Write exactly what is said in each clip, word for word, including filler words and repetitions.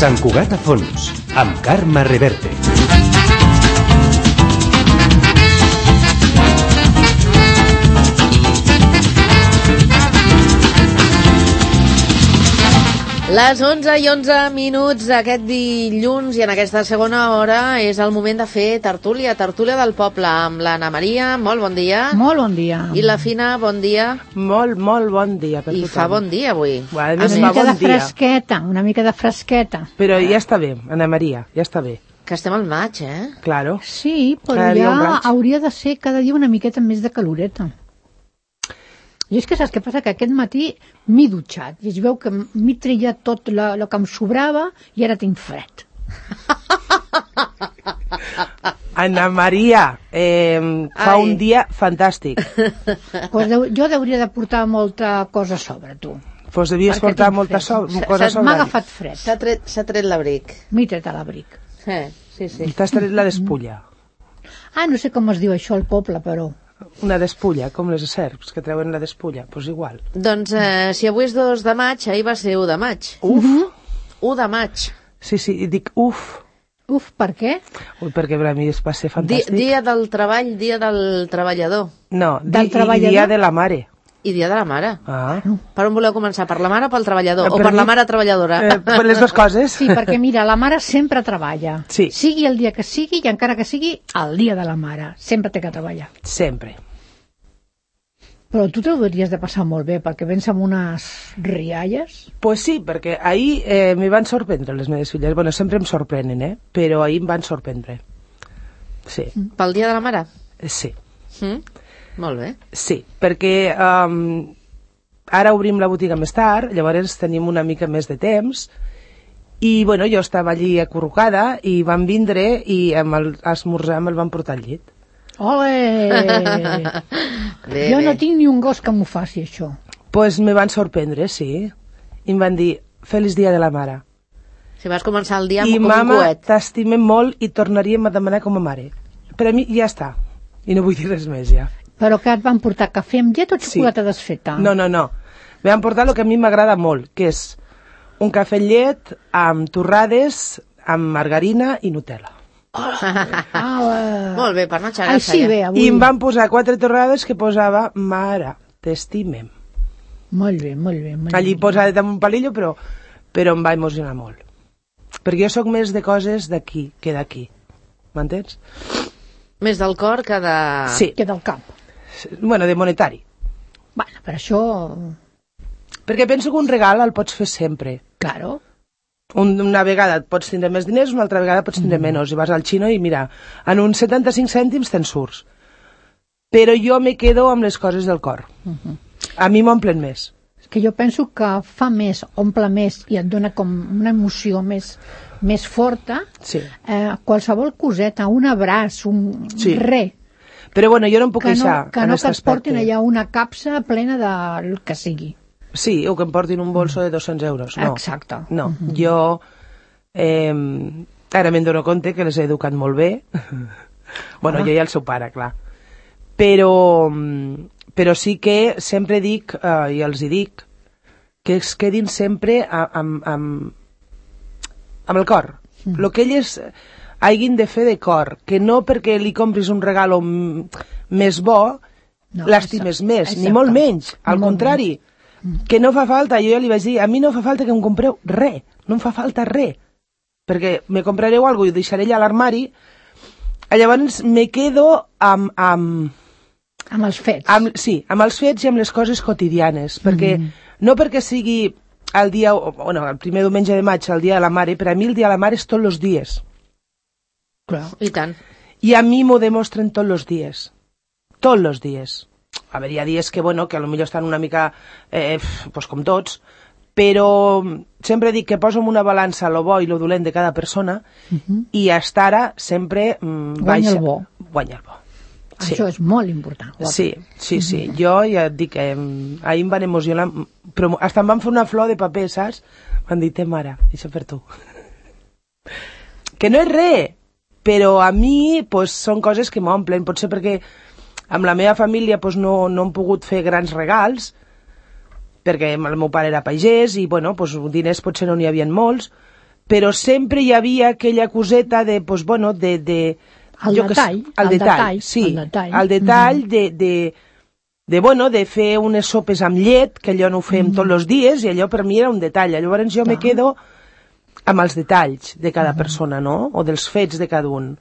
Sant Cugat a fons, amb Carme Reverte. Les onze i onze minuts d'aquest dilluns i en aquesta segona hora és el moment de fer tertúlia, tertúlia del poble amb l'Anna Maria. Molt bon dia. Molt bon dia. I la Fina, bon dia. Molt, molt bon dia per I tothom. fa bon dia avui. Bueno, una mica bon de fresqueta, dia. una mica de fresqueta. Però ja està bé, Anna Maria, ja està bé. Que estem al maig, eh? Claro. Sí, però ja hauria de ser cada dia una miqueta més de caloreta. I és que saps què passa? Que aquest matí m'he dutxat i es veu que m'he trillat tot el que em sobrava i ara tinc fred. Anna Maria, eh, fa Ai. un dia fantàstic. Pues deu, jo hauria de portar molta cosa a sobre, tu. Pues devies Perquè portar tinc molta fred. so Se- cosa a se- sobre. M'ha agafat fred. S'ha tret, s'ha tret l'abric. M'he tret a l'abric. Eh, sí, sí. T'has tret la despulla. Ah, no sé com es diu això al poble, però... Una despulla, com les serps que treuen la despulla, doncs pues igual. Doncs eh, si avui és dos de maig, ahir va ser u de maig. Uf! u de maig. Sí, sí, i dic uf. Uf, per què? Ui, perquè per a mi va ser Di, fantàstic. dia del treball, dia del treballador. No, Del di, i treballador? dia de la mare. I dia de la mare. Ah. Per on voleu començar? Per la mare o pel treballador? Eh, o per per la mi- mare treballadora? Eh, per les dues coses. Sí, perquè mira, la mare sempre treballa. Sí. Sigui el dia que sigui i encara que sigui el dia de la mare. Sempre té que treballar. Sempre. Però tu t'ho hauries de passar molt bé, perquè vens amb unes rialles. Pues sí, perquè ahir eh, m'hi van sorprendre les meves filles. Bueno, sempre em sorprenen, eh? Però ahir em van sorprendre. Sí, Pel dia de la mare? sí, Mm? Molt bé. sí. Perquè um, ara obrim la botiga més tard, llavors tenim una mica més de temps, i bueno, jo estava allí acurrucada i van vindre i amb el esmorzar me'l van portar al llit. Ole! Bé, Jo bé. no tinc ni un gos que m'ho faci, això. Pues me van sorprendre, sí. I em van dir, feliç dia de la mare. Si vas començar el dia I com mama, un coet. t'estimem molt i tornaríem a demanar com a mare. Per a mi ja està. I no vull dir res més, ja. Però que et van portar cafè amb llet o xocolata Sí. desfeta? No, no, no. Me van portar el que a mi m'agrada molt, que és un cafè amb llet amb torrades, amb margarina i Nutella. Ah, Molt bé, per no eh... xagar. Així bé, avui. I em van posar quatre torrades que posava mare, t'estimem. Molt bé, molt bé. Molt Allí bé. posada amb un palillo, però, però em va emocionar molt. Perquè jo sóc més de coses d'aquí que d'aquí. M'entens? Més del cor que de... Sí. Que del cap. Bueno, de monetari. Bueno, per això... Perquè penso que un regal el pots fer sempre. Claro. Un, una vegada et pots tindre més diners, una altra vegada pots tindre mm. menys. I vas al xino i mira, en uns setanta-cinc cèntims te'n surts. Però jo me quedo amb les coses del cor. Uh -huh. A mi m'omplen més. Que jo penso que fa més, omple més i et dona com una emoció més, més forta, Sí. eh, qualsevol coseta, un abraç, un Sí. res, Però bueno, jo no em puc que no, queixar que, en no aquest que et portin aspecte. allà una capsa plena del que sigui. Sí, o que em portin un bolso de dos-cents euros. No. Exacte. No, Uh -huh. jo... Eh, ara me'n dono compte que les he educat molt bé. Bueno, Ah. jo i el seu pare, clar. Però, però sí que sempre dic, eh, i els hi dic, que es quedin sempre a- amb, amb, amb el cor. Mm. El que elles hagin de fer de cor, que no perquè li compris un regal m- més bo, No, l'estimes exacte, més, ni exacte. molt menys, al Ni molt contrari. Que no fa falta, jo ja li vaig dir, a mi no fa falta que em compreu res, no em fa falta res, perquè me comprareu alguna cosa i ho deixaré allà a l'armari, llavors me quedo amb, amb, Amb els fets. amb, sí, amb els fets i amb les coses quotidianes, perquè Mm. no perquè sigui el dia, o- bueno, el primer diumenge de maig, el dia de la mare, per a mi el dia de la mare és tots els dies, Clar. I tant. i a mi m'ho demostren tots els dies, tots els dies. A veure, hi ha dies que, bueno, que potser estan una mica, eh, pues com tots, però sempre dic que poso en una balança lo bo i lo dolent de cada persona, Uh -huh. i hasta ara sempre mm, Guanya baixa... el bo. Guanya el bo. Sí. Això és molt important. guapa. Sí, sí, sí. Jo ja et dic, eh, ahir em van emocionar, però hasta em van fer una flor de paper, saps? M'han dit, té mare, això per tu. Que no és res, però a mi pues, són coses que m'omplen, potser perquè amb la meva família pues, no, no hem pogut fer grans regals, perquè el meu pare era pagès i, bueno, pues, diners potser no n'hi havia molts, però sempre hi havia aquella coseta de, pues, bueno, de... de el detall, que, el, el detall, detall, sí, el detall, el detall mm-hmm. de, de, de, bueno, de fer unes sopes amb llet, que allò no ho fem mm. tots els dies, i allò per mi era un detall. Llavors jo Clar. me quedo amb els detalls de cada mm. persona, no? O dels fets de cada un.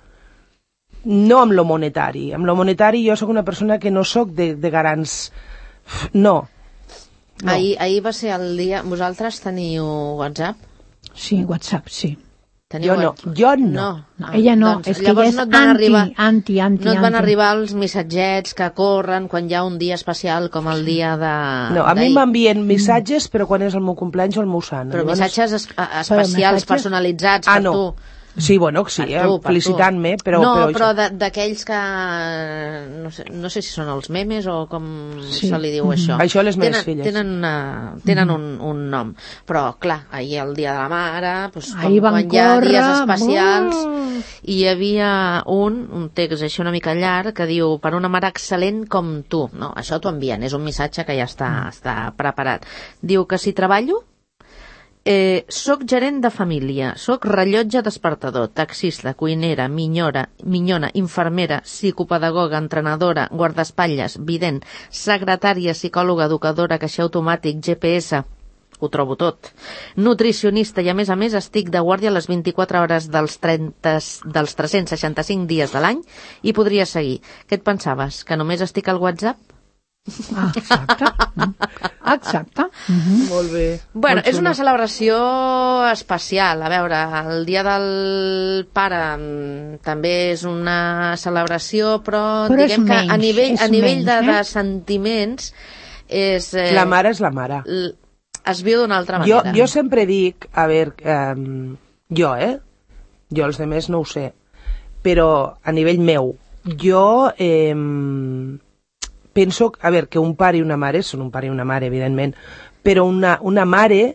No amb lo monetari. Amb lo monetari jo sóc una persona que no sóc de, de garants... No. no. Ahir, ahir va ser el dia... Vosaltres teniu WhatsApp? Sí, WhatsApp, sí. Jo no, jo no. no. no ella no, doncs, és que ella és no anti, arribar, anti, anti, no et van anti. arribar els missatgets que corren quan hi ha un dia especial com el dia de... No, a mi m'envien missatges, però quan és el meu cumpleaños o el meu sant. Però missatges es, especials, però missatges... personalitzats ah, per no. tu. Sí, bueno, sí, eh, felicitant-me, però... No, però, però d'aquells que... No sé, no sé si són els memes o com sí. se li diu mm-hmm. això. Això les meves tenen, filles. Tenen, una, tenen mm-hmm. un, un nom. Però, clar, ahir el dia de la mare, doncs, com, ahir quan hi ha córrer, dies especials, oh. hi havia un, un text així una mica llarg que diu per una mare excel·lent com tu. No, això t'ho envien, és un missatge que ja està, mm. està preparat. Diu que si treballo, Eh, soc gerent de família, soc rellotge despertador, taxista, cuinera, minyora, minyona, infermera, psicopedagoga, entrenadora, guardaespatlles, vident, secretària, psicòloga, educadora, caixer automàtic, G P S, ho trobo tot, nutricionista i a més a més estic de guàrdia les vint-i-quatre hores dels, trenta, dels tres-cents seixanta-cinc dies de l'any i podria seguir. Què et pensaves? Que només estic al WhatsApp? Ah, exacte. Exacte. Mm-hmm. Molt bé. Bueno, molt és una celebració especial. A veure, el dia del pare també és una celebració, però, però diguem que menys, a nivell, a nivell menys, de, eh? de sentiments és... Eh, la mare és la mare. Es viu d'una altra manera. Jo, jo sempre dic, a veure, um, jo, eh? Jo els demés no ho sé, però a nivell meu, jo... Eh, penso, a veure, que un pare i una mare són un pare i una mare, evidentment, però una, una mare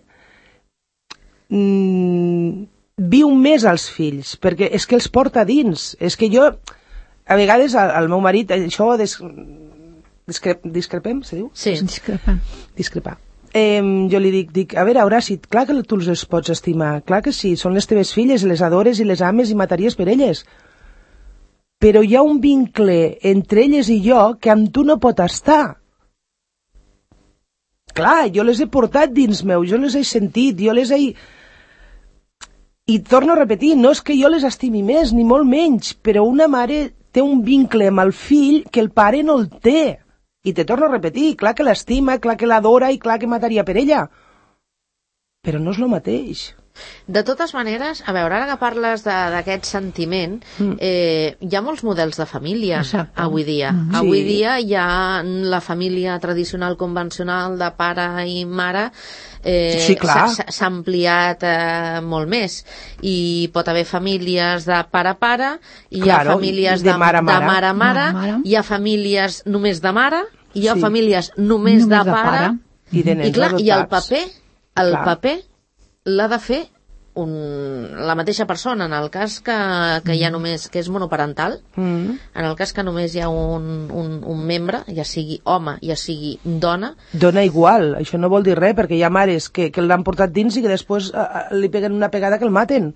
mmm, viu més als fills, perquè és que els porta dins. És que jo, a vegades, al, al meu marit, això des, discrep, discrepem, se diu? Sí, discrepar. Discrepar. Eh, jo li dic, dic, a veure, Horaci, clar que tu els pots estimar, clar que sí, són les teves filles, les adores i les ames i mataries per elles. Però hi ha un vincle entre elles i jo que amb tu no pot estar. Clar, jo les he portat dins meu, jo les he sentit, jo les he... I torno a repetir, no és que jo les estimi més, ni molt menys, però una mare té un vincle amb el fill que el pare no el té. I te torno a repetir, clar que l'estima, clar que l'adora i clar que mataria per ella. Però no és el mateix. De totes maneres, a veure, ara que parles d'aquest sentiment, mm. eh, hi ha molts models de família. Exacte. Avui dia. Mm. Sí. Avui dia hi ha la família tradicional convencional de pare i mare, eh, sí, s'ha ampliat eh, molt més. I pot haver famílies de pare-pare, hi claro, ha famílies de mare-mare, hi ha famílies només de mare, hi ha sí. famílies només, només de, de pare, pare. I, de I, clar, i el paper, el clar. paper l'ha de fer un, la mateixa persona. En el cas que, que hi ha només, que és monoparental, mm. en el cas que només hi ha un, un, un membre, ja sigui home, ja sigui dona... Dona igual, això no vol dir res, perquè hi ha mares que, que l'han portat dins i que després uh, li peguen una pegada que el maten.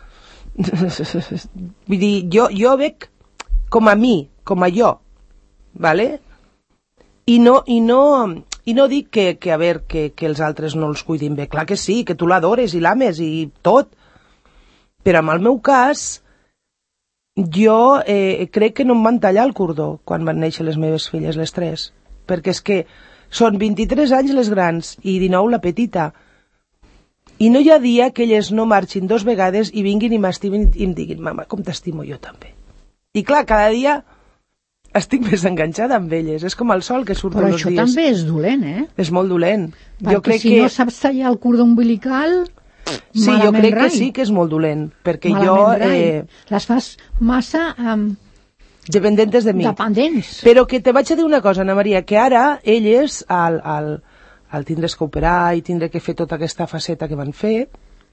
Vull dir, jo, jo veig com a mi, com a jo, vale? I no... I no I no dic que, que a veure, que, que els altres no els cuidin bé. Clar que sí, que tu l'adores i l'ames i tot. Però en el meu cas, jo eh, crec que no em van tallar el cordó quan van néixer les meves filles, les tres. Perquè és que són vint-i-tres anys les grans i dinou la petita. I no hi ha dia que elles no marxin dos vegades i vinguin i m'estimin i em diguin, mama, com t'estimo jo també. I clar, cada dia... estic més enganxada amb elles, és com el sol que surt tots els dies. Però això també és dolent, eh? És molt dolent. Perquè jo crec si que... no saps tallar el cordó umbilical, sí, jo crec rai. que sí que és molt dolent, perquè malament jo... Eh... Les fas massa... Um... dependentes de mi. Dependents. Però que te vaig a dir una cosa, Ana Maria, que ara elles, al, al, al tindre's que operar i tindre que fer tota aquesta faceta que van fer,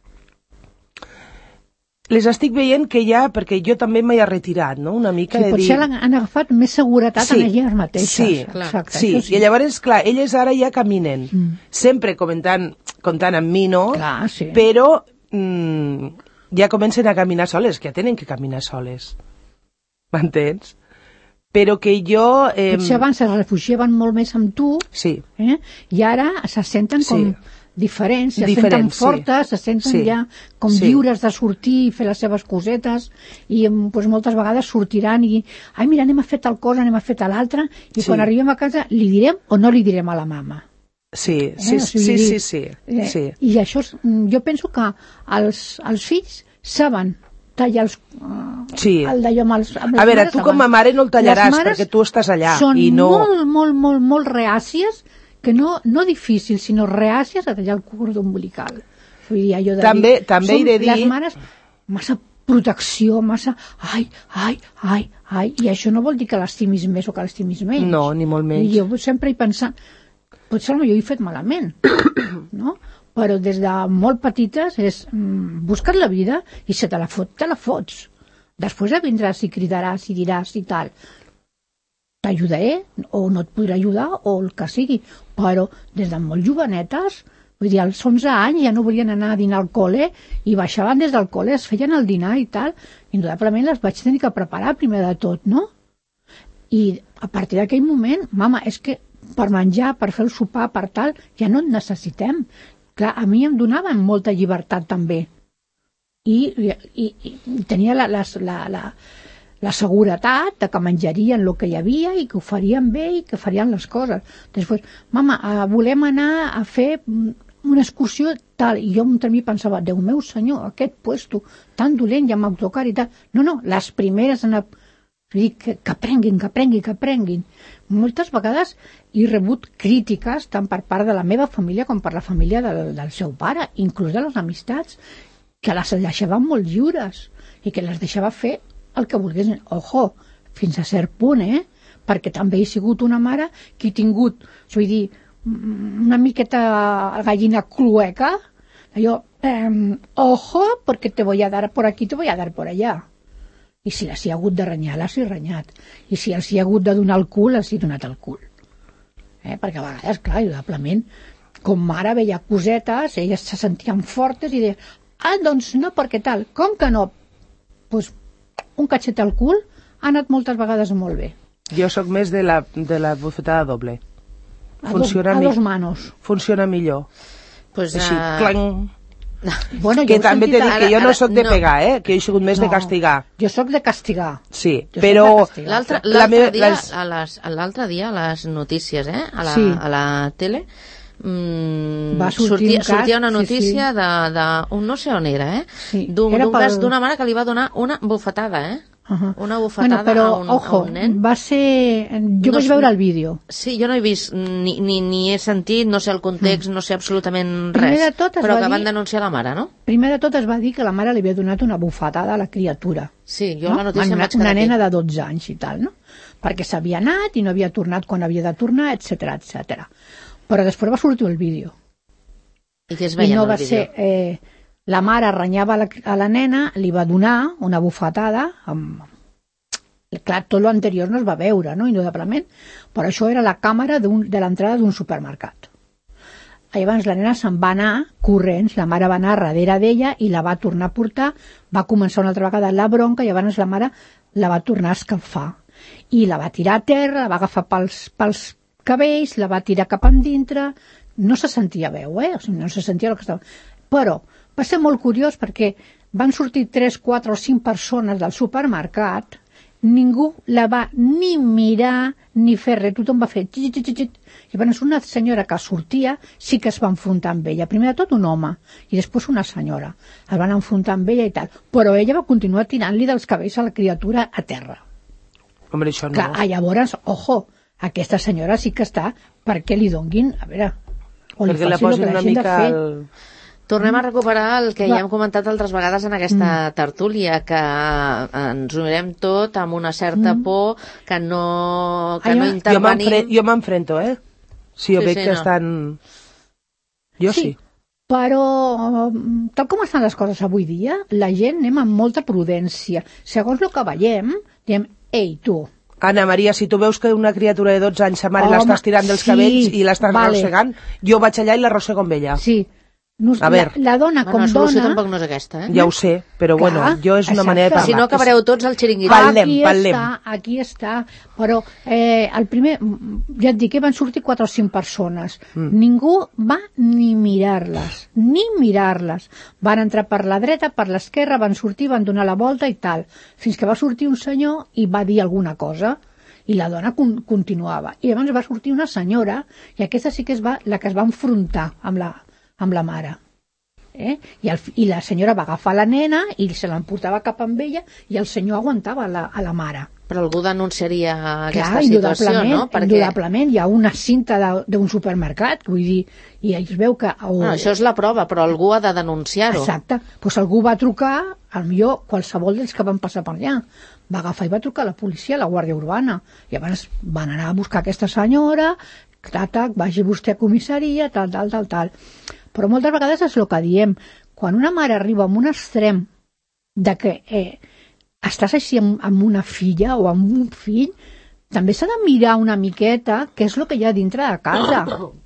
les estic veient que ja, perquè jo també m'he retirat, no?, una mica sí, de dir... Sí, potser han agafat més seguretat sí, en elles mateixes. Sí, exacte, sí. sí. I llavors, clar, elles ara ja caminen, mm. sempre comentant, comptant amb mi, no? Clar, sí. Però mm, ja comencen a caminar soles, que ja tenen que caminar soles. M'entens? Però que jo... Eh... Potser abans es refugiaven molt més amb tu, sí. eh? I ara se senten com sí. diferents, se Diferent, senten fortes, sí. se senten sí. ja com sí. lliures de sortir i fer les seves cosetes, i pues, moltes vegades sortiran i ai, mira, anem a fer tal cosa, anem a fer tal altra, i sí. quan arribem a casa li direm o no li direm a la mama. Sí, eh? sí, o sigui, sí, sí, sí, eh, sí. I això, jo penso que els, els fills saben tallar els, uh, sí. el d'allò amb, els, amb les a veure, mares tu com a mare no el tallaràs perquè tu estàs allà són i no... molt, molt, molt, molt reàcies, que no, no difícils, sinó reàcies a tallar el cordó umbilical. Vull dir, allò de també, dir, també he de dir... les mares, massa protecció, massa... Ai, ai, ai, ai... I això no vol dir que l'estimis més o que l'estimis menys. No, ni molt menys. I jo sempre he pensat... Potser jo he fet malament, no? Però des de molt petites és mm, busca't la vida i si te la fot, te la fots. Després ja vindràs i cridaràs i diràs i tal. T'ajudaré o no et podré ajudar o el que sigui, però des de molt jovenetes, vull dir, als onze anys ja no volien anar a dinar al col·le i baixaven des del col·le, es feien el dinar i tal, indudablement les vaig tenir que preparar primer de tot, no? I a partir d'aquell moment, mama, és que per menjar, per fer el sopar, per tal, ja no et necessitem. Clar, a mi em donaven molta llibertat també i, i, i tenia la, la, la, la, la seguretat de que menjarien el que hi havia i que ho farien bé i que farien les coses. Després, mama, uh, volem anar a fer una excursió tal, i jo entre mi pensava, Déu meu senyor, aquest puesto tan dolent i amb autocar i tal. No, no, les primeres en a... que, que aprenguin, que aprenguin, que aprenguin. Moltes vegades he rebut crítiques tant per part de la meva família com per la família del, del seu pare, inclús de les amistats, que les deixaven molt lliures i que les deixava fer el que volguessin. Ojo, fins a cert punt, eh? Perquè també he sigut una mare que he tingut, vull dir, una miqueta gallina clueca, allò, eh, ojo, perquè te voy a dar por aquí, te voy a dar por allá. I si les hi ha hagut de renyar, les hi he renyat. I si els hi ha hagut de donar el cul, els hi he donat el cul. Eh? Perquè a vegades, clar, indudablement, com mare veia cosetes, elles se sentien fortes i deien, ah, doncs no, perquè tal. Com que no? Doncs un catxet al cul ha anat moltes vegades molt bé. Jo sóc més de la, de la bufetada doble. A, Funciona dos, a dos manos. Funciona millor. Pues, Així, uh... clang... Bueno, que també t'he dit que jo no sóc de no. pegar, eh? Que jo he sigut més no, de castigar. Jo sóc de castigar. Sí, jo però... L'altre la dia, les... a les, l'altre dia, a les notícies, eh? A la, sí. a la tele, mmm, Va sortir sortia, un cas, sortia una notícia sí, sí. de, de... Un, no sé on era, eh? Sí. D'un Era pel... cas d'una mare que li va donar una bufetada, eh? Uh-huh. Una bufetada bueno, però, a, un, ojo, a un nen. Va ser... Jo no, vaig veure el vídeo. Sí, jo no he vist, ni, ni, ni he sentit, no sé el context, mm. no sé absolutament res. De tot però que dir, van denunciar la mare, no? Primer de tot es va dir que la mare li havia donat una bufetada a la criatura. Sí, jo no? la notícia una, em vaig quedar una nena aquí. de dotze anys i tal, no? Perquè s'havia anat i no havia tornat quan havia de tornar, etcètera, etcètera. Però després va sortir el vídeo. I què es veia I no en el va vídeo? ser... Eh, la mare renyava la, a la nena, li va donar una bufetada amb... Clar, tot l'anterior no es va veure, no? Indudablement, però això era la càmera de l'entrada d'un supermercat. Llavors la nena se'n va anar corrents, la mare va anar darrere d'ella i la va tornar a portar, va començar una altra vegada la bronca i llavors la mare la va tornar a escalfar. I la va tirar a terra, la va agafar pels, pels cabells, la va tirar cap endintre, no se sentia veu, eh? O sigui, no se sentia el que estava... Però va ser molt curiós perquè van sortir tres, quatre o cinc persones del supermercat, ningú la va ni mirar ni fer res, tothom va fer xit, xit, xit, xit. I llavors una senyora que sortia sí que es va enfrontar amb ella, primer de tot un home i després una senyora, es van enfrontar amb ella i tal, però ella va continuar tirant-li dels cabells a la criatura a terra. Hombre, això no. Clar, llavors, ojo, aquesta senyora sí que està perquè li donguin, a veure, o li perquè la facin el posin que una deixin de mica fer. al... Tornem a recuperar el que Va. ja hem comentat altres vegades en aquesta Mm. tertúlia, que ens ho mirem tot amb una certa Mm. por, que no, que Ai, no jo Jo intervenim. m'enfre- jo m'enfrento, eh? Si jo Sí, veig sí, que no. estan... Jo sí. Sí. Però, tal com estan les coses avui dia, la gent anem amb molta prudència. Segons el que veiem, diem, ei, tu, Anna Maria, si tu veus que una criatura de dotze anys sa mare Home, l'estàs tirant dels sí, cabells i l'estàs vale. arrossegant, jo vaig allà i l'arrossego amb ella. sí, Nos, A veure. la, la dona Bueno, com la solució dona... tampoc no és aquesta, eh? Ja ho sé, però Clar, bueno, jo és una exacte. manera de parlar. Si no acabareu tots al xiringuito. Parlem, aquí parlem. Està, aquí està, però eh, el primer, ja et dic que van sortir quatre o cinc persones. Mm. Ningú va ni mirar-les, ni mirar-les. Van entrar per la dreta, per l'esquerra, van sortir, van donar la volta i tal, fins que va sortir un senyor i va dir alguna cosa. I la dona con continuava. I llavors va sortir una senyora, i aquesta sí que és va, la que es va enfrontar amb la, amb la mare. Eh? I, el, I la senyora va agafar la nena i se l'emportava cap amb ella i el senyor aguantava la, a la mare. Però algú denunciaria aquesta Clar, situació, no? Perquè... indudablement, hi ha una cinta d'un supermercat, vull dir, i es veu que... O... No, això és la prova, però algú ha de denunciar-ho. Exacte, doncs algú va trucar, potser qualsevol dels que van passar per allà, va agafar i va trucar a la policia, a la Guàrdia Urbana, i llavors van anar a buscar aquesta senyora, tac, tac, vagi vostè a comissaria, tal, tal, tal, tal. Però moltes vegades és el que diem, quan una mare arriba a un extrem de que eh, estàs així amb, amb una filla o amb un fill, també s'ha de mirar una miqueta què és el que hi ha dintre de casa.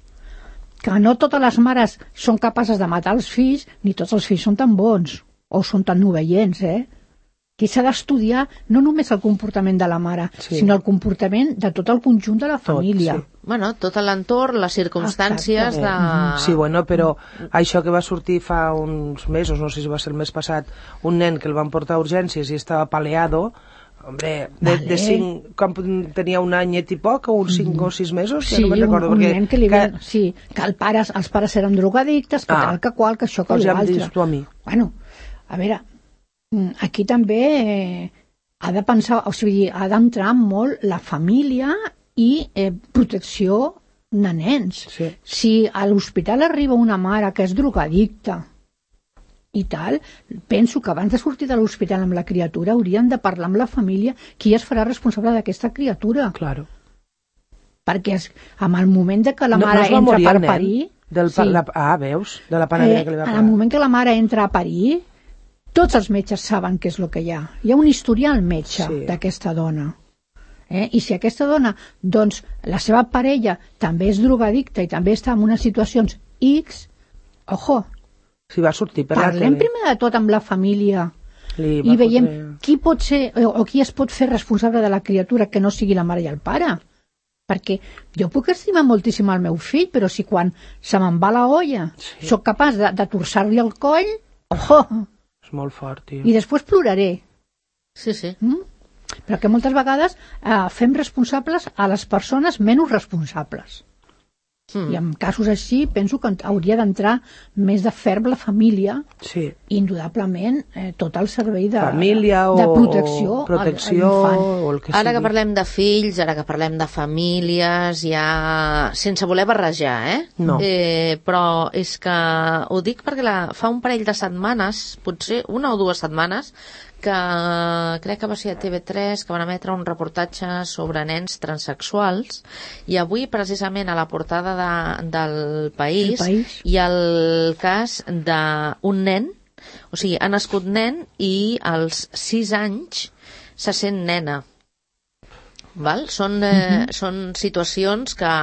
Que no totes les mares són capaces de matar els fills, ni tots els fills són tan bons, o són tan novellents, eh? Que s'ha d'estudiar no només el comportament de la mare, sí. sinó el comportament de tot el conjunt de la família. Tot, sí. Bueno, tot l'entorn, les circumstàncies de... Sí, bueno, però això que va sortir fa uns mesos, no sé si va ser el mes passat, un nen que el van portar a urgències i estava paleado, hombre, de, vale. de cinc, quan tenia un anyet i poc, o uns cinc mm. o sis mesos, sí, ja no me'n recordo. un, un perquè, nen que li que... ven... Sí, que el pares, els pares eren drogadictes, que ah. tal, que qual, que això, que pues l'altre. Ja em dius tu a mi. Bueno, a veure... Aquí també eh, ha de pensar, o sigui, ha d'entrar molt la família i eh, protecció de nens. Sí. Si a l'hospital arriba una mare que és drogadicta i tal, penso que abans de sortir de l'hospital amb la criatura haurien de parlar amb la família qui es farà responsable d'aquesta criatura. Claro. Perquè es, en el moment de que la no, mare no entra per nen, parir... Del sí, la, ah, veus? De la panadera eh, que li va en parar. el moment que la mare entra a parir, tots els metges saben què és el que hi ha. Hi ha un historial metge sí. d'aquesta dona. Eh? I si aquesta dona, doncs, la seva parella també és drogadicta i també està en unes situacions X, ojo, si va sortir per parlem primer de tot amb la família Li i veiem fotre... qui pot ser o, o qui es pot fer responsable de la criatura que no sigui la mare i el pare. Perquè jo puc estimar moltíssim el meu fill, però si quan se me'n va la olla sí. sóc capaç de, de torçar-li el coll, ojo, és molt fort, tio. I després ploraré. Sí, sí. Mm? Però que moltes vegades eh, fem responsables a les persones menys responsables. Mm. I en casos així penso que hauria d'entrar més de ferm la família sí. i indudablement eh, tot el servei de, família o, de protecció, o protecció a, a o el que ara sigui. Que parlem de fills, ara que parlem de famílies, ja sense voler barrejar, eh? No. Eh, però és que ho dic perquè la, fa un parell de setmanes, potser una o dues setmanes, que crec que va ser a T V tres, que van emetre un reportatge sobre nens transsexuals, i avui precisament a la portada de, del país, el país hi ha el cas d'un nen, o sigui, ha nascut nen i als sis anys se sent nena. Val? Són, eh, uh-huh. són situacions que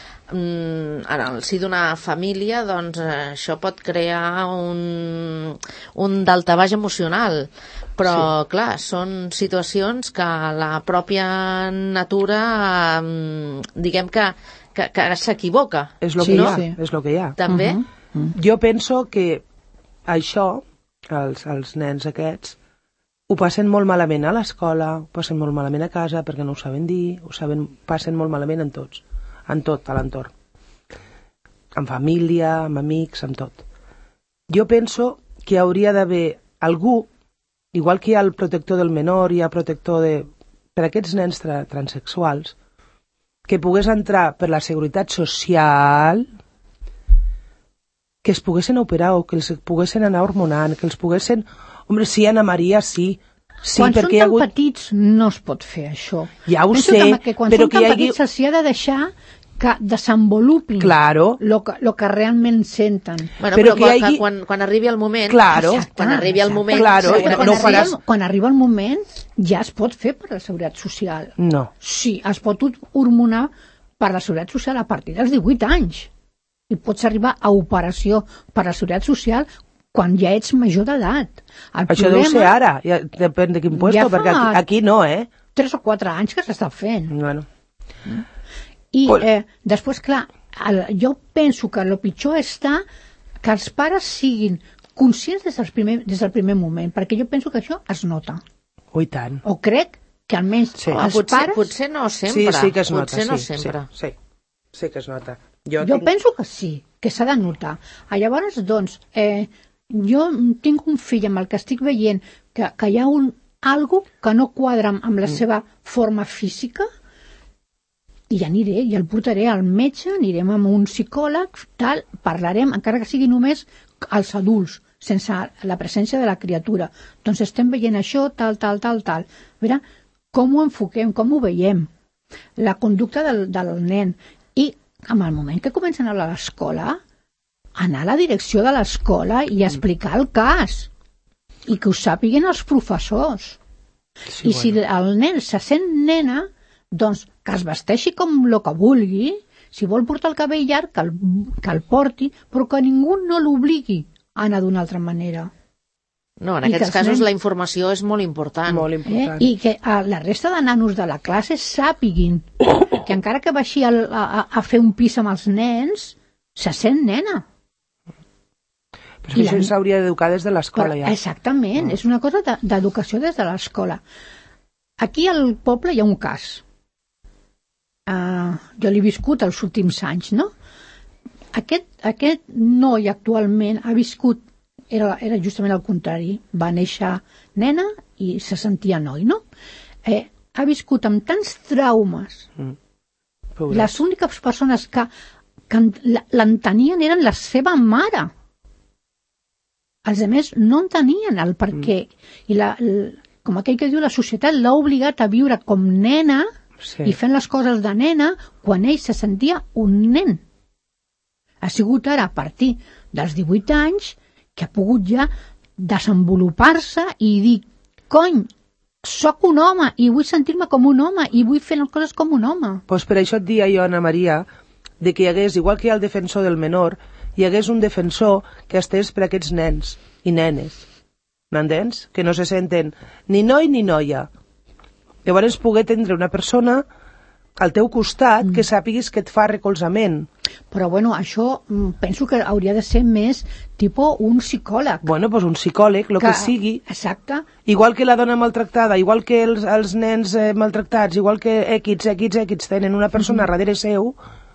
en el si d'una família doncs eh, això pot crear un, un daltabaix emocional, però sí. clar, són situacions que la pròpia natura eh, diguem que, que, que s'equivoca. És el sí, que hi ha, sí. és el que hi ha. També. Uh-huh. Uh-huh. Jo penso que això, els, els nens aquests, ho passen molt malament a l'escola, ho passen molt malament a casa perquè no ho saben dir, ho saben, passen molt malament en tots. En tot, a l'entorn. En família, amb amics, amb tot. Jo penso que hauria d'haver algú, igual que hi ha el protector del menor, hi ha protector de... per aquests nens tra transsexuals, que pogués entrar per la seguretat social, que es poguessin operar o que els poguessin anar hormonant, que els poguessin... Hombre, sí, Anna Maria, sí. Sí, quan són tan hagut... petits no es pot fer això. Ja ho Penso sé, que, que quan però són tan que hi hagi... petits s'hi ha de deixar que desenvolupin claro. lo, que, lo que realment senten. Bueno, però, però que quan, hagi... quan, quan arribi el moment, claro. exacte, quan arribi el moment, claro. Sí, no, quan, no arriba, faràs... quan arriba el moment ja es pot fer per la seguretat social. No. Sí, es pot hormonar per la seguretat social a partir dels divuit anys. i pots arribar a operació per la Seguretat Social quan ja ets major d'edat. Això deu ser ara, ja, depèn de quin puesto, ja perquè aquí, aquí no, eh? Tres o quatre anys que s'està fent. Bueno. I eh, després, clar, el, jo penso que el pitjor està que els pares siguin conscients des del primer, des del primer moment, perquè jo penso que això es nota. Ui, tant. O crec que almenys sí. els potser, pares... Potser no sempre. Sí, sí que es nota. Potser no sí, sempre. Sí, sí, sí que es nota. Jo, jo tinc... penso que sí, que s'ha de notar. Ah, llavors, doncs, eh, jo tinc un fill amb el que estic veient que, que hi ha un algo que no quadra amb la mm. seva forma física, i ja aniré, i el portaré al metge, anirem amb un psicòleg, tal, parlarem, encara que sigui només els adults, sense la presència de la criatura. Doncs estem veient això, tal, tal, tal, tal. A veure, com ho enfoquem, com ho veiem? La conducta del, del nen. I en el moment que comencen a anar a l'escola, anar a la direcció de l'escola i explicar el cas. I que ho sàpiguen els professors. Sí, I bueno. Si el nen se sent nena, doncs que es vesteixi com el que vulgui, si vol portar el cabell llarg, que el, que el porti, però que ningú no l'obligui a anar d'una altra manera. No, en I aquests casos nens... la informació és molt important. Molt important. Eh? I que a la resta de nanos de la classe sàpiguin que encara que baixi a, a, a fer un pis amb els nens, se sent nena. Però això la... s'hauria d'educar des de l'escola, ja. Exactament, no. És una cosa d'educació des de l'escola. Aquí al poble hi ha un cas. Uh, jo l'he viscut els últims anys, no? Aquest, aquest noi actualment ha viscut, era, era justament el contrari, va néixer nena i se sentia noi, no? Eh, ha viscut amb tants traumes. Mm. Les úniques persones que, que l'entenien eren la seva mare. Els altres no entenien el per què. Mm. I la, la, com aquell que diu, la societat l'ha obligat a viure com nena, sí. I fent les coses de nena quan ell se sentia un nen. Ha sigut ara a partir dels divuit anys que ha pogut ja desenvolupar-se i dir, cony, sóc un home i vull sentir-me com un home i vull fer les coses com un home. Pues per això et dia jo, Anna Maria, de que hi hagués, igual que hi ha el defensor del menor, hi hagués un defensor que estés per aquests nens i nenes. M'entens? Que no se senten ni noi ni noia. Llavors poder tindre una persona al teu costat mm. que sàpiguis que et fa recolzament. Però bueno, això penso que hauria de ser més tipus un psicòleg. Bueno, doncs un psicòleg, el que, que sigui. Exacte. Igual que la dona maltractada, igual que els, els nens eh, maltractats, igual que equids, equids, equids tenen una persona mm. darrere seu,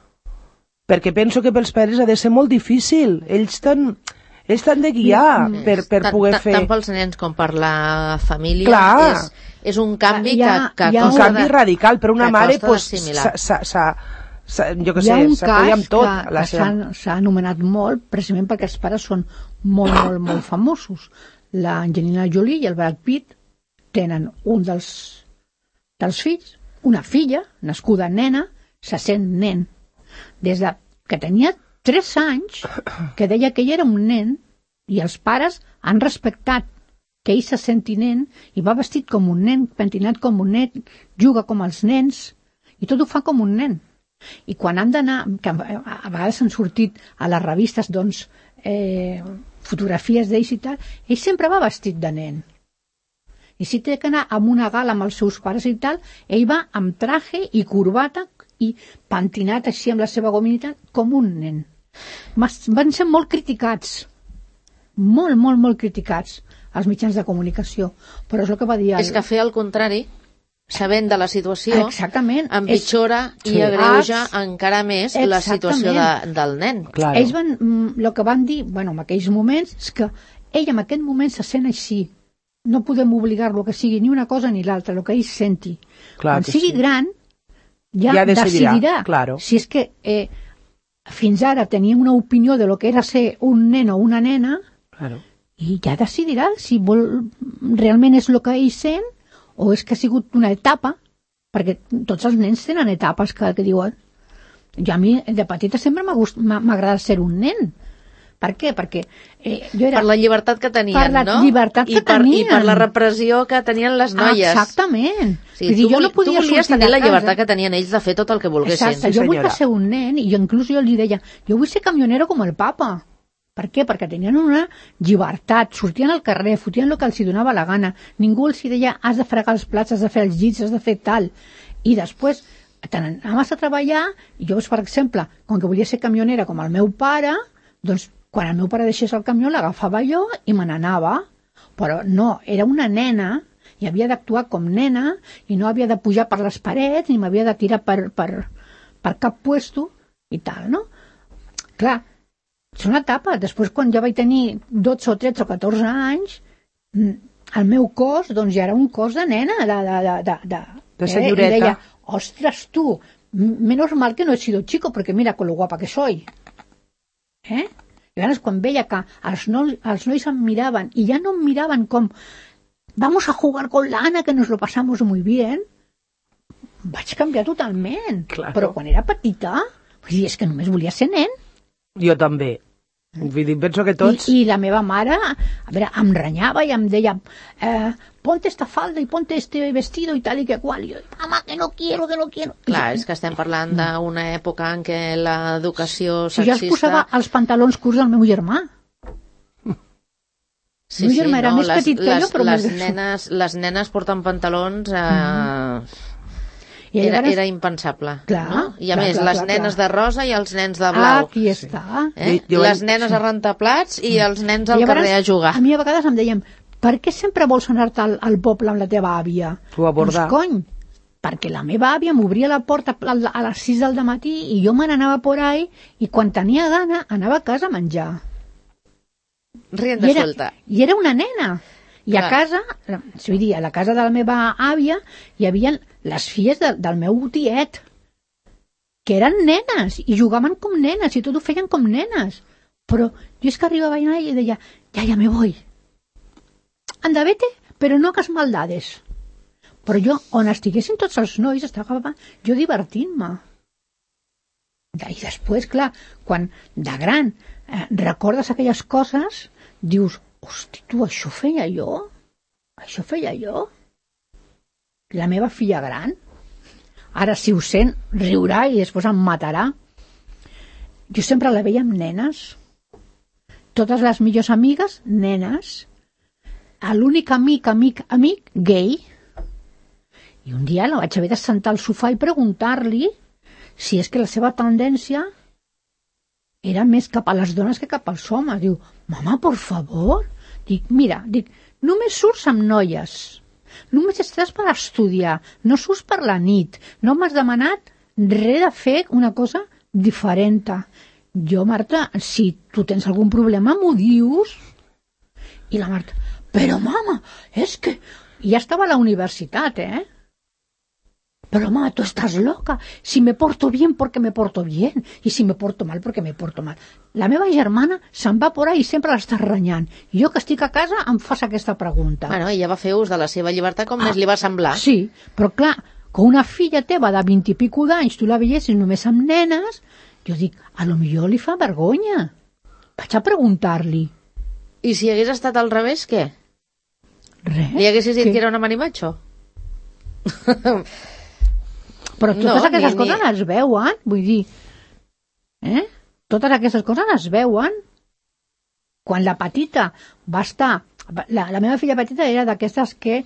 perquè penso que pels pares ha de ser molt difícil. Ells tan... Ells t'han de guiar mm. per, per tant, poder fer... Tant pels nens com per la família. Clar. És, és un canvi ha, que, que ha un canvi de, radical, però una mare pues, s'ha, s'ha, s'ha, jo que sé, s'apoya amb tot. Hi ha un cas que s'ha anomenat molt, precisament perquè els pares són molt, molt, molt famosos. L'Angelina Jolie i el Brad Pitt tenen un dels, dels fills, una filla, nascuda nena, se sent nen. Des de que tenia tres anys, que deia que ell era un nen, i els pares han respectat que ell se senti nen, i va vestit com un nen, pentinat com un nen, juga com els nens, i tot ho fa com un nen. I quan han d'anar, que a vegades han sortit a les revistes, doncs, eh, fotografies d'ells i tal, ell sempre va vestit de nen. I si té que anar amb una gala amb els seus pares i tal, ell va amb traje i corbata i pentinat així amb la seva gominitat com un nen. Van ser molt criticats, molt, molt, molt criticats als mitjans de comunicació, però és el que va dir... El... És que fer el contrari, sabent de la situació, exactament, empitjora és... i sí. agreuja ah, encara més exactament. La situació de, del nen. Claro. Ells van, el que van dir, bueno, en aquells moments, és que ell en aquest moment se sent així. No podem obligar-lo que sigui ni una cosa ni l'altra, el que ell senti. Clar Quan sigui sí. gran, ja, ja decidirà, decidirà claro. Si és que eh, fins ara tenia una opinió de lo que era ser un nen o una nena, claro. I ja decidirà si vol, realment és el que ell sent o és que ha sigut una etapa, perquè tots els nens tenen etapes que, que diuen. Jo a mi de petita sempre m'ha agradat ser un nen, Per què? Perquè eh, jo era... Per la llibertat que tenien, per la no? llibertat I que per, tenien. I per la repressió que tenien les noies. Exactament. Sí, Vull dir, tu, jo no podia tu volies sortir tenir de la casa. llibertat que tenien ells de fer tot el que volguessin. Exacte, Sí, jo vull senyora. ser un nen i jo inclús jo els deia, jo vull ser camionero com el papa. Per què? Perquè tenien una llibertat, sortien al carrer, fotien el que els hi donava la gana, ningú els hi deia has de fregar els plats, has de fer els llits, has de fer tal. I després anaves a treballar i jo, per exemple, com que volia ser camionera com el meu pare, doncs quan el meu pare deixés el camió l'agafava jo i me n'anava. Però no, era una nena i havia d'actuar com nena i no havia de pujar per les parets ni m'havia de tirar per, per, per cap puesto i tal, no? Clar, són etapes. Després, quan jo vaig tenir dotze o tretze o catorze anys, el meu cos doncs, ja era un cos de nena, de, de, de, de, de, de senyoreta. Eh? I deia, ostres, tu, menos mal que no he sido chico, porque mira con lo guapa que soy. Eh? I llavors, quan veia que els, no, els nois em miraven i ja no em miraven com vamos a jugar con la Ana que nos lo pasamos muy bien, vaig canviar totalment. Claro. Però quan era petita, vull dir, és que només volia ser nen. Jo també. Vull dir, penso que tots... I, I la meva mare, a veure, em renyava i em deia eh, ponte esta falda i ponte este vestido i tal i que qual. I jo, mama, que no quiero, que no quiero. Clar, és que estem parlant d'una època en què l'educació si jo sexista... es posava els pantalons curts del meu germà. Sí, el meu sí, germà era no, més les, petit que les, jo, però les més... nenes, les nenes porten pantalons... Eh... Mm-hmm. I Era, llavors, era impensable. clar, no? I a clar, més, clar, les clar, nenes clar. de rosa i els nens de blau. aquí està. Eh? Jo- jo Les vaig- nenes a rentar plats i els nens al I llavors, carrer a jugar. A mi a vegades em deien, per què sempre vols anar-te al, al poble amb la teva àvia? Tu a abordar. Doncs cony, perquè la meva àvia m'obria la porta a a les sis del matí i jo me n'anava por ahí i quan tenia gana anava a casa a menjar. Rienda I era, suelta. I era una nena. I a Clar. casa, vull dir, a la casa de la meva àvia hi havia les filles de, del meu tiet, que eren nenes, i jugaven com nenes, i tot ho feien com nenes. Però jo és que arribava allà i deia, ja, ja me voy. Anda, vete, però no hagas maldades. Però jo, on estiguessin tots els nois, estava jo divertint-me. I després, clar, quan de gran eh, recordes aquelles coses, dius, hosti, tu, això feia jo? Això feia jo? La meva filla gran? Ara, si ho sent, riurà i després em matarà. Jo sempre la veia amb nenes. Totes les millors amigues, nenes. L'únic amic, amic, amic, gay. I un dia la vaig haver de sentar al sofà i preguntar-li si és que la seva tendència era més cap a les dones que cap als homes. Diu, mama, por favor. Dic, mira, dic, només surts amb noies. Només estàs per estudiar. No surts per la nit. No m'has demanat res de fer una cosa diferent. Jo, Marta, si tu tens algun problema, m'ho dius. I la Marta, però mama, és que... I ja estava a la universitat, eh? Pero mamá, tú estás loca. Si me porto bien, porque me porto bien. Y si me porto mal, porque me porto mal. La meva germana se'n va por ahí i sempre l'estàs renyant. I jo que estic a casa em fas aquesta pregunta. Bueno, ella va fer ús de la seva llibertat com ah, més li va semblar. Sí, però clar, que una filla teva de vint i pico d'anys tu la veiessis només amb nenes, jo dic, a lo millor li fa vergonya. Vaig a preguntar-li. I si hagués estat al revés, què? Res. Li haguessis dit que... que era una manimatxo? Però totes no, aquestes ni, coses ni... es veuen, vull dir, eh? Totes aquestes coses es veuen. Quan la petita va estar... La, la meva filla petita era d'aquestes que...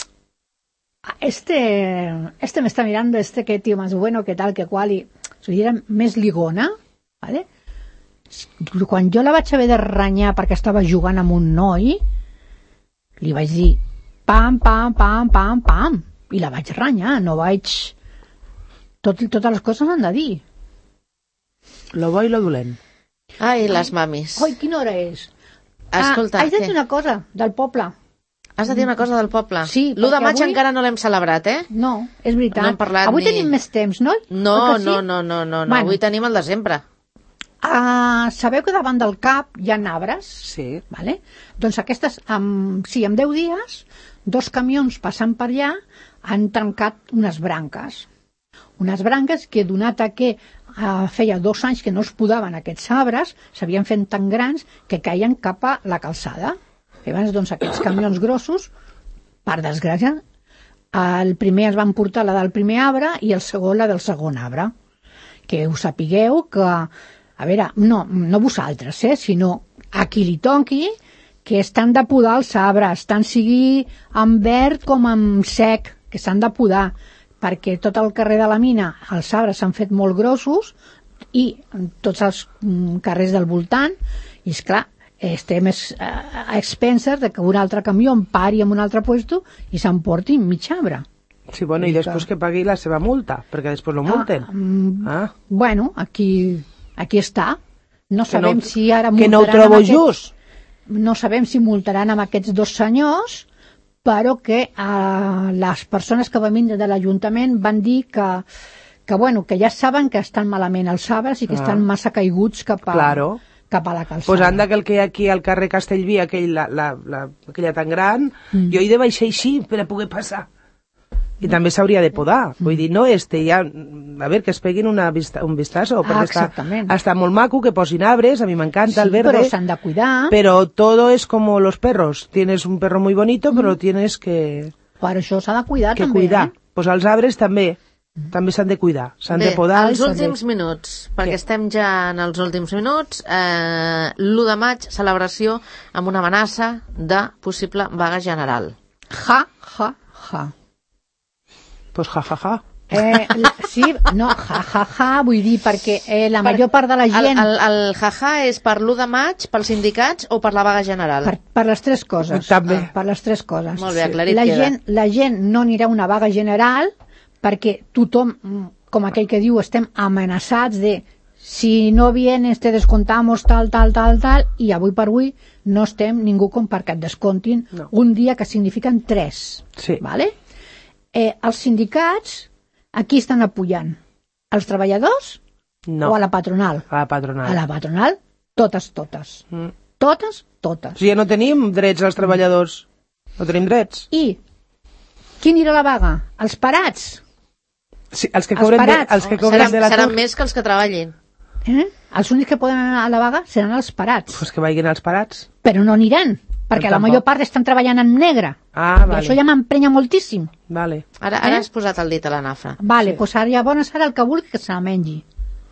Este, este me está mirando, este que tío más bueno, que tal, que qual, i... O sigui, era més ligona, ¿vale? Quan jo la vaig haver de renyar perquè estava jugant amb un noi, li vaig dir pam, pam, pam, pam, pam, i la vaig renyar, no vaig... Tot, totes les coses han de dir. Lo bo i lo dolent. Ai, les mamis. Oi, quina hora és? Escolta, ah, haig de què? dir una cosa del poble. Has de dir una cosa del poble? Sí, l'u de perquè maig avui- encara no l'hem celebrat, eh? No, és veritat. No hem parlat avui ni- tenim més temps, no? No, Oi que sí? no, no, no, no, no. Bueno. Avui tenim el desembre. Ah, sabeu que davant del cap hi ha arbres? Sí. Vale? Doncs aquestes, amb, sí, en deu dies, dos camions passant per allà han trencat unes branques. Unes branques que, donat a que eh, feia dos anys que no es podaven aquests arbres, s'havien fet tan grans que caien cap a la calçada. Llavors, doncs, aquests camions grossos, per desgràcia, el primer es van portar la del primer arbre i el segon la del segon arbre. Que us sapigueu que, a veure, no, no vosaltres, eh, sinó a qui li toqui, que estan de podar els arbres, tant sigui en verd com en sec, que s'han de podar, perquè tot el carrer de la mina, els arbres s'han fet molt grossos i tots els carrers del voltant, i esclar, estem a expenses de que un altre camió en pari en un altre puesto i s'emporti mig arbre. Sí, bueno, i després que pagui la seva multa, perquè després lo multen. Ah, ah. Bueno, aquí, aquí està. No sabem no, si ara multaran... Que no ho trobo aquest, just. No sabem si multaran amb aquests dos senyors, però que eh, les persones que van vindre de l'Ajuntament van dir que, que, bueno, que ja saben que estan malament els arbres i que ah. estan massa caiguts cap a... Claro. cap a la calçada. Pues anda que el que hi ha aquí al carrer Castellví, aquell, la, la, la, aquella tan gran, mm. jo he de baixar així per a poder passar. I mm. també s'hauria de podar. Mm. Vull dir, no este, ja, a veure, que es peguin una vista, un vistazo, perquè ah, està, està molt maco, que posin arbres, a mi m'encanta sí, el verde. Però s'han de cuidar. Però todo es como los perros. Tienes un perro muy bonito, mm. però tienes que... Per això s'ha de cuidar que també, cuidar. Eh? Pues els arbres també. També s'han de cuidar, s'han de podar. Els últims minuts, perquè Què? estem ja en els últims minuts, eh, l'u de maig, celebració amb una amenaça de possible vaga general. Ja, ja, ja. Pues ja, ja, ja. Eh, sí, no, ja, ja, ja, vull dir, perquè eh, la per, major part de la gent... El, el, el ja, ja és per l'u de maig, pels sindicats o per la vaga general? Per, per les tres coses. També. Per les tres coses. Molt bé, aclarit la queda. Gent, la gent no anirà a una vaga general perquè tothom, com aquell que diu, estem amenaçats de si no vienes te descontamos tal, tal, tal, tal, i avui per avui no estem ningú com perquè et descontin no. un dia que signifiquen tres. Sí. ¿Vale? Eh, els sindicats aquí estan apoyant als treballadors no. o a la patronal? A la patronal. A la patronal, totes, totes. Mm. Totes, totes. O sigui, no tenim drets als treballadors. No tenim drets. I qui anirà a la vaga? Els parats. Sí, els que cobren, de, els que cobren seran, de la seran més que els que treballin. Eh? Els únics que poden anar a la vaga seran els parats. Pues que vagin els parats. Però no aniran, perquè la major part estan treballant en negre. Ah, vale. I això ja m'emprenya moltíssim. Vale. Ara, ara eh? has posat el dit a la nafra. Vale, sí. Pues ara llavors ara el que vulgui que se la mengi.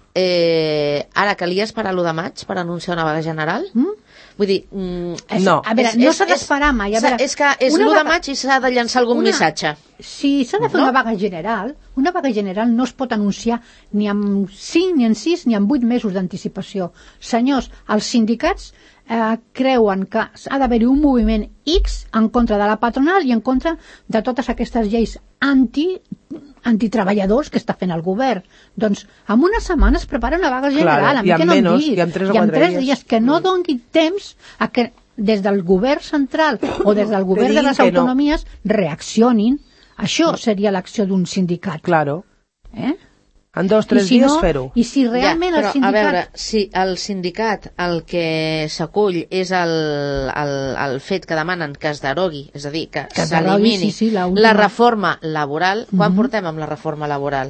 Eh, ara calia esperar l'u de maig per anunciar una vaga general? Mm? Vull dir... Mm, és, no. A veure, és, no s'ha d'esperar mai. A veure, és que és l'u de maig i s'ha de llançar algun una, missatge. Si s'ha de fer no? una vaga general, una vaga general no es pot anunciar ni amb cinc, ni en sis, ni amb vuit mesos d'anticipació. Senyors, els sindicats eh, creuen que ha d'haver-hi un moviment X en contra de la patronal i en contra de totes aquestes lleis anti antitreballadors que està fent el govern. Doncs en una setmana es prepara una vaga general, claro, a mi que no menos, em i en tres o i en quatre tres dies, dies que no doni temps a que des del govern central o des del govern de les autonomies no. reaccionin. Això seria l'acció d'un sindicat. Claro. Eh? En dos, tres si dies no, fer-ho. I si realment ja, però, el sindicat... A veure, si el sindicat el que s'acull és el, el, el fet que demanen que es derogui, és a dir, que, que s'elimini sí, sí, la, la reforma laboral, quan mm-hmm. portem amb la reforma laboral?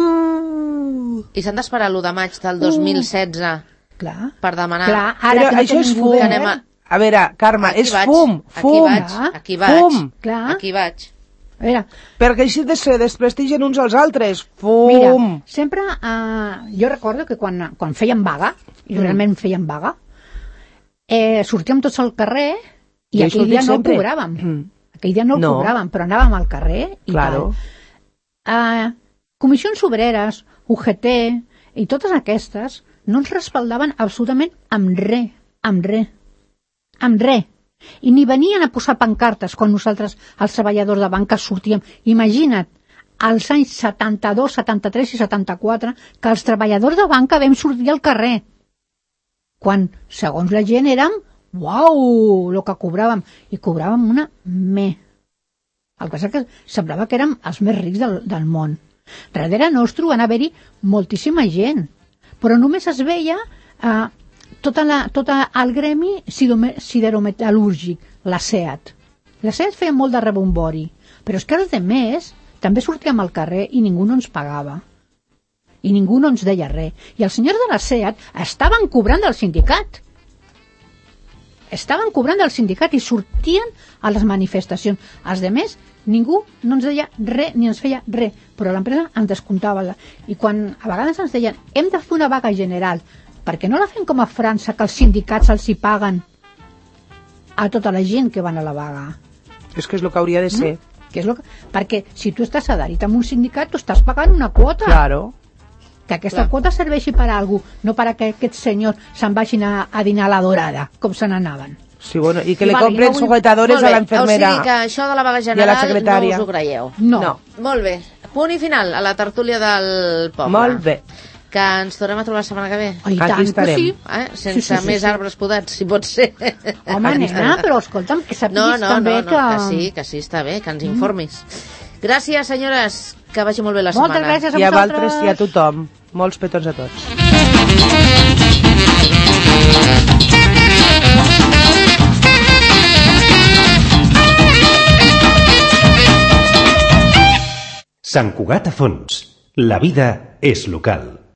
Uh! I s'han d'esperar l'u de maig del dos mil setze uh! Clar. per demanar... Clar, ara però això és fum. A... a veure, Carme, aquí és vaig, fum, fum. Aquí vaig, aquí vaig, fum. Clar. Aquí vaig. A veure, perquè així se desprestigen uns als altres. Fum! Mira, sempre, eh, jo recordo que quan, quan fèiem vaga, i mm. realment fèiem vaga, eh, sortíem tots al carrer i, I aquell dia no sempre. el cobràvem. Mm. Aquell dia no el no. cobràvem, però anàvem al carrer i claro. tal. Eh, comissions obreres, U G T i totes aquestes no ens respaldaven absolutament amb res, amb res, amb res. I ni venien a posar pancartes quan nosaltres, els treballadors de banca, sortíem. Imagina't, als anys setanta-dos, setanta-tres i setanta-quatre, que els treballadors de banca vam sortir al carrer. Quan, segons la gent, érem, uau, el que cobràvem. I cobràvem una me. El que és que semblava que érem els més rics del, del món. Darrere nostre van haver-hi moltíssima gent, però només es veia... Eh, Tota la, tot el gremi siderometal·lúrgic, la SEAT. La SEAT feia molt de rebombori, però és que els de més també sortíem al carrer i ningú no ens pagava. i ningú no ens deia res. I els senyors de la SEAT estaven cobrant del sindicat. Estaven cobrant del sindicat i sortien a les manifestacions. Els demés, ningú no ens deia res ni ens feia res, però l'empresa ens descomptava. I quan a vegades ens deien hem de fer una vaga general, perquè no la fem com a França, que els sindicats els hi paguen a tota la gent que van a la vaga? És que és el que hauria de ser. Mm? Que és lo que... Perquè si tu estàs adherit a un sindicat, tu estàs pagant una quota. Claro. Que aquesta Clar. quota serveixi per a algú, no per a que aquests senyors se'n vagin a, a dinar a la Dorada, com se n'anaven. Sí, bueno, i que li Vale, compren no vull- sujetadores Molt bé, a l'enfermera. O sigui que això de la vaga I a la general no secretària. us ho creieu. No. No. Molt bé. Punt i final a la tertúlia del poble. Molt bé. Que ens tornem a trobar la setmana que ve. Oh, i Aquí tant que estarem. sí. Eh? Sense Sí, sí, sí, més sí. arbres podats, si pot ser. Home, Aquí nena, estarem. però escolta'm, que sàpiguis No, no, també no, no, que... que sí, que sí, està bé, que ens informis. Gràcies, senyores, que vagi molt bé la Moltes setmana. gràcies a I a vosaltres. vosaltres i a tothom. Molts petons a tots. Sant Cugat a Fons. La vida és local.